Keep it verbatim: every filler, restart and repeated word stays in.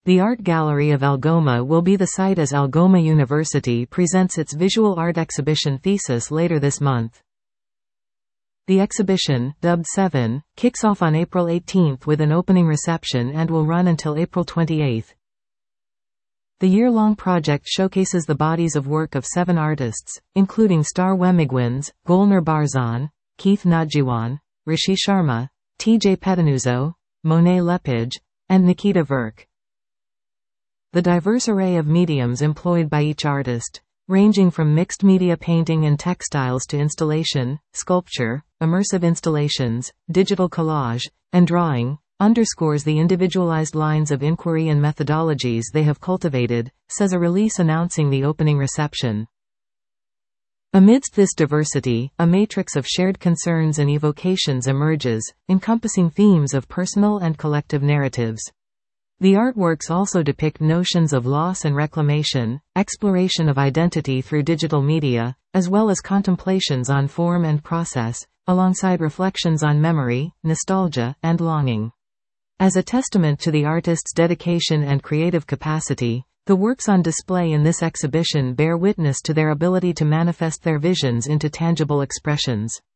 The Art Gallery of Algoma will be the site as Algoma University presents its visual art exhibition thesis later this month. The exhibition, dubbed Seven, kicks off on April eighteenth with an opening reception and will run until April twenty-eighth. The year-long project showcases the bodies of work of seven artists, including Star Wemigwins, Golnar Barzan, Keith Najiwan, Rishi Sharma, T J Pettinuzzo, Monet Lepage, and Nikita Virk. The diverse array of mediums employed by each artist, ranging from mixed media painting and textiles to installation, sculpture, immersive installations, digital collage, and drawing, underscores the individualized lines of inquiry and methodologies they have cultivated, says a release announcing the opening reception. Amidst this diversity, a matrix of shared concerns and evocations emerges, encompassing themes of personal and collective narratives. The artworks also depict notions of loss and reclamation, exploration of identity through digital media, as well as contemplations on form and process, alongside reflections on memory, nostalgia, and longing. As a testament to the artist's dedication and creative capacity, the works on display in this exhibition bear witness to their ability to manifest their visions into tangible expressions.